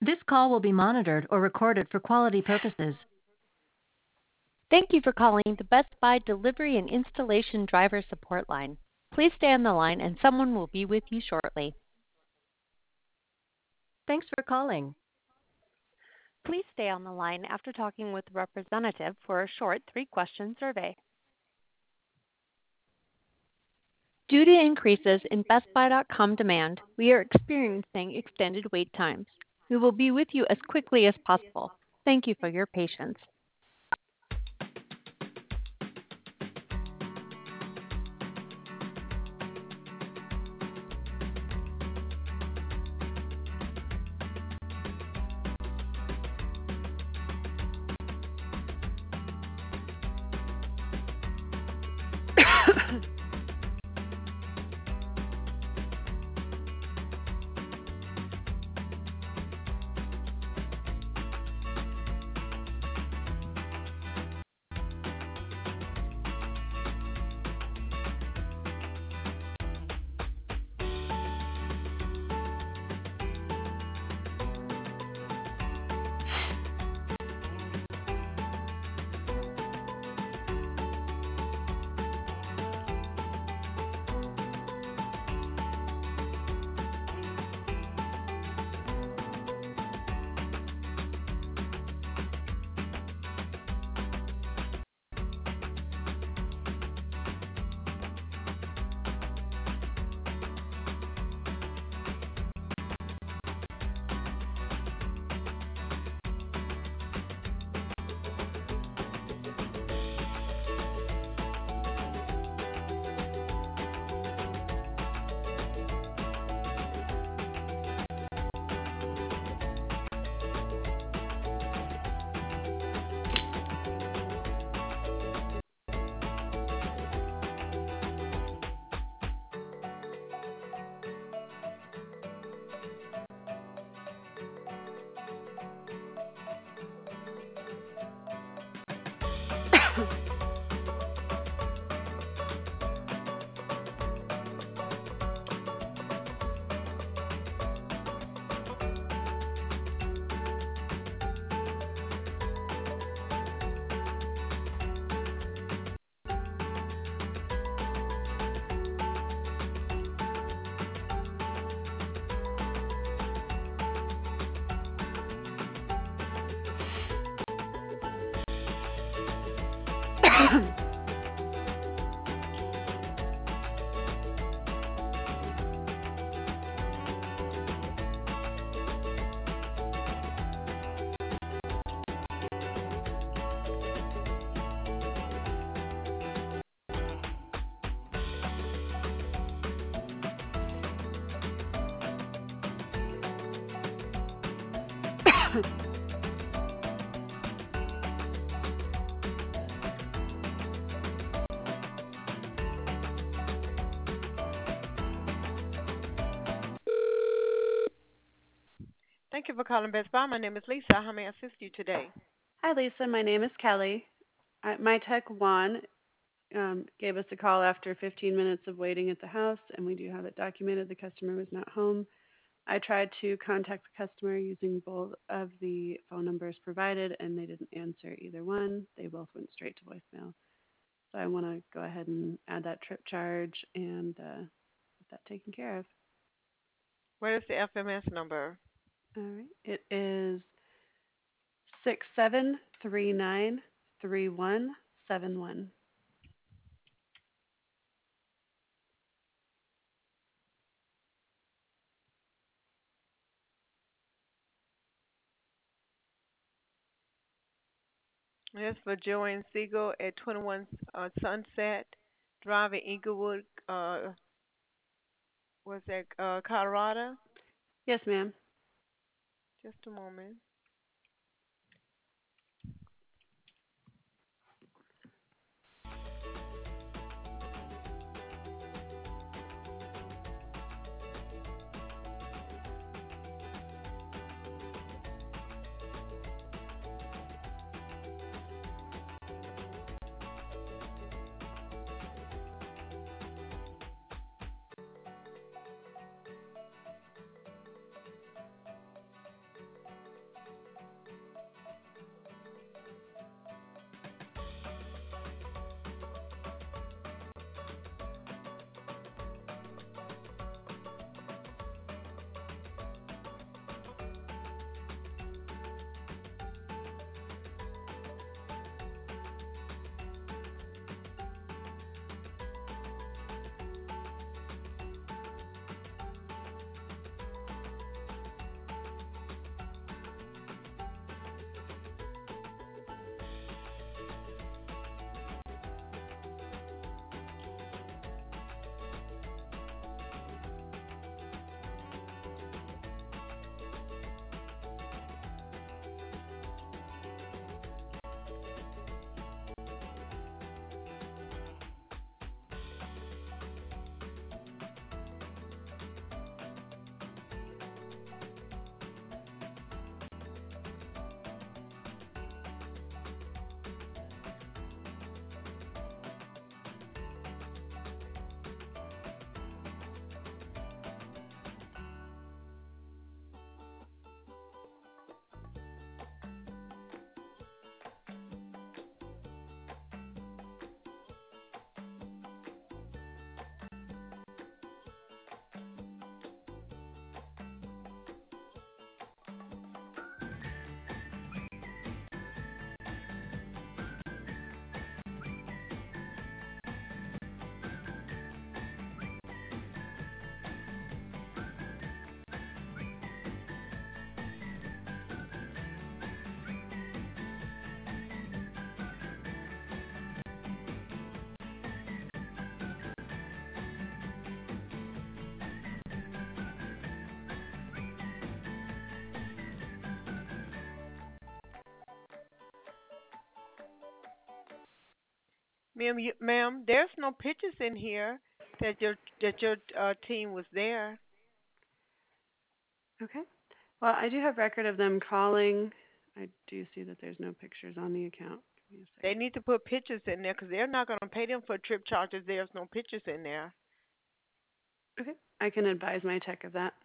This call will be monitored or recorded for quality purposes. Thank you for calling the Best Buy Delivery and Installation Driver Support Line. Please stay on the line and someone will be with you shortly. Thanks for calling. Please stay on the line after talking with a representative for a short 3-question survey. Due to increases in BestBuy.com demand, we are experiencing extended wait times. We will be with you as quickly as possible. Thank you for your patience. Thank you for calling Best Buy. My name is Lisa. How may I assist you today? Hi, Lisa. My name is Kelly. My tech Juan gave us a call after 15 minutes of waiting at the house, and we do have it documented. The customer was not home. I tried to contact the customer using both of the phone numbers provided, and they didn't answer either one. They both went straight to voicemail. So I want to go ahead and add that trip charge and get that taken care of. What is the FMS number? All right. It is 67393171. Yes, for Joanne Siegel at 21 Sunset Drive in Inglewood. Was that Colorado? Yes, ma'am. Just a moment. Ma'am, there's no pictures in here that your team was there. Okay. Well, I do have record of them calling. I do see that there's no pictures on the account. Give me a They second. need to put pictures in there because they're not going to pay them for trip charges. There's no pictures in there. Okay. I can advise my tech of that.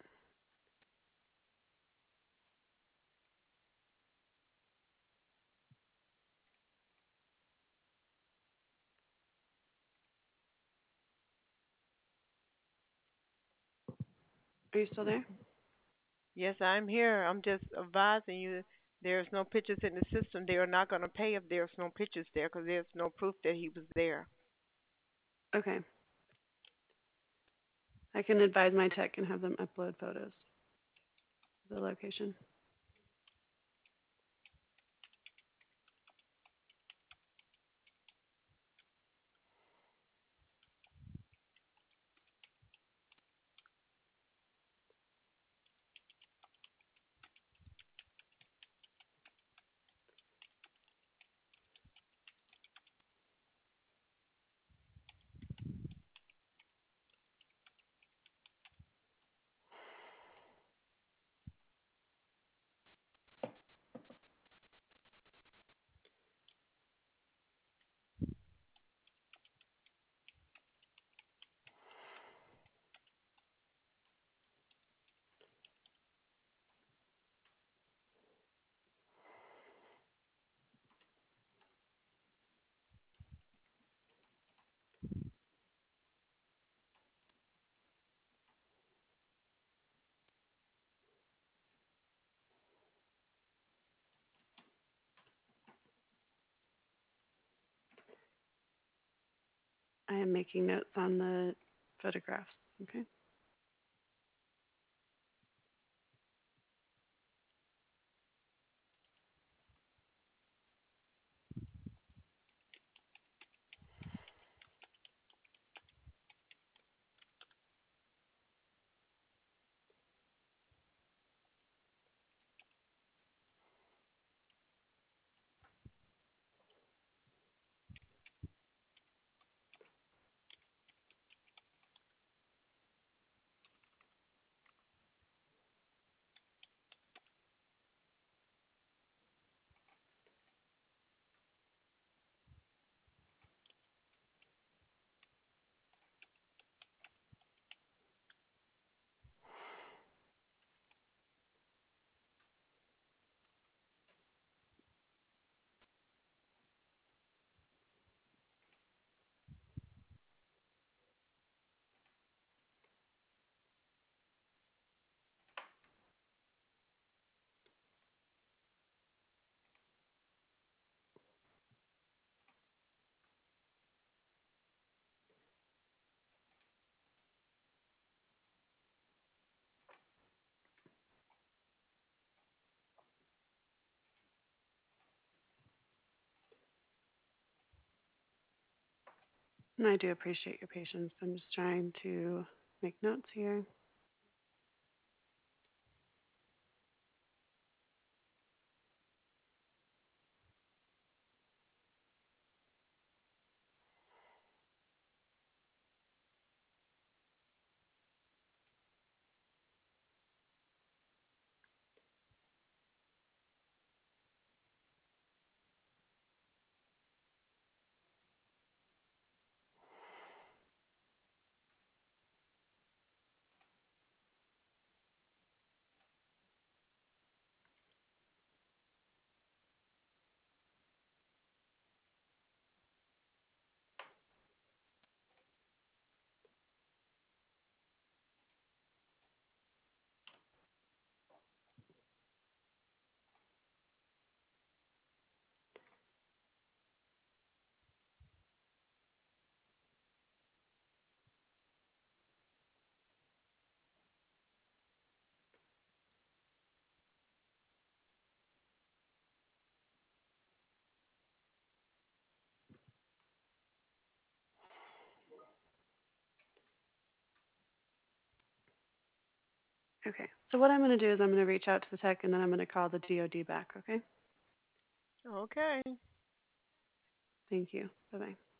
Are you still there? Yes, I'm here. I'm just advising you. There's no pictures in the system. They are not going to pay if there's no pictures there because there's no proof that he was there. Okay. I can advise my tech and have them upload photos of the location. I am making notes on the photographs. Okay. And I do appreciate your patience. I'm just trying to make notes here. Okay. So what I'm going to do is I'm going to reach out to the tech and then I'm going to call the DOD back. Okay. Okay. Thank you. Bye bye.